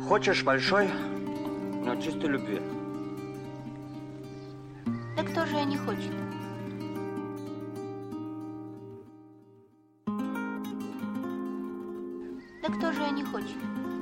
Хочешь большой, но чистой любви. Да кто же не хочет? Да кто же не хочет?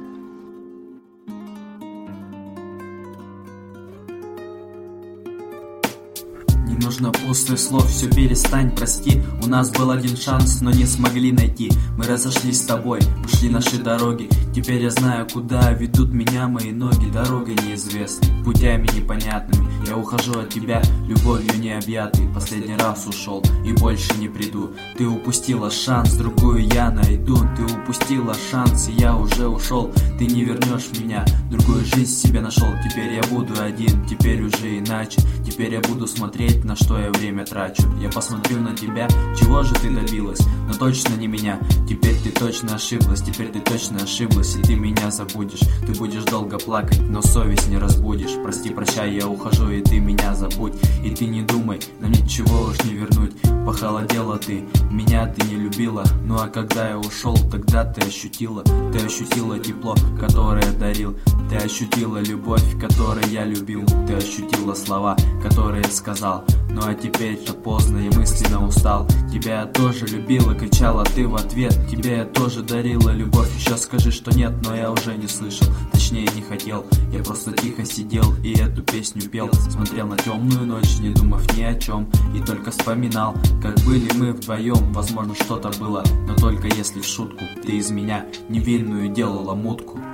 Не нужно пустых слов, все перестань, прости. У нас был один шанс, но не смогли найти. Мы разошлись с тобой, ушли наши дороги. Теперь я знаю, куда ведут меня мои ноги. Дорогой неизвестной, путями непонятными. Я ухожу от тебя, любовью необъятой. Последний раз ушел и больше не приду. Ты упустила шанс, другую я найду. Ты упустила шанс, и я уже ушел. Ты не вернешь меня, другую жизнь себе нашел. Теперь я буду один, теперь уже иначе. Теперь я буду смотреть, на что я время трачу. Я посмотрю на тебя, чего же ты добилась, но точно не меня. Теперь ты точно ошиблась, теперь ты точно ошиблась. И ты меня забудешь, ты будешь долго плакать, но совесть не разбудишь. Прости, прощай, я ухожу, и ты меня забудь. И ты не думай, нам ничего уж не вернуть. Похолодела ты, меня ты не любила. Ну а когда я ушел, тогда ты ощутила тепло, которое дарил. Ты ощутила любовь, которой я любил. Ты ощутила слова, которые сказал. Ну а теперь-то поздно, я мысленно устал. Тебя я тоже любила, кричала ты в ответ. Тебе я тоже дарила любовь. Еще скажи, что нет, но я уже не слышал. Точнее не хотел, я просто тихо сидел и эту песню пел. Смотрел на темную ночь, не думав ни о чем. И только вспоминал, как были мы вдвоем. Возможно, что-то было, но только если в шутку. Ты из меня невинную делала мутку.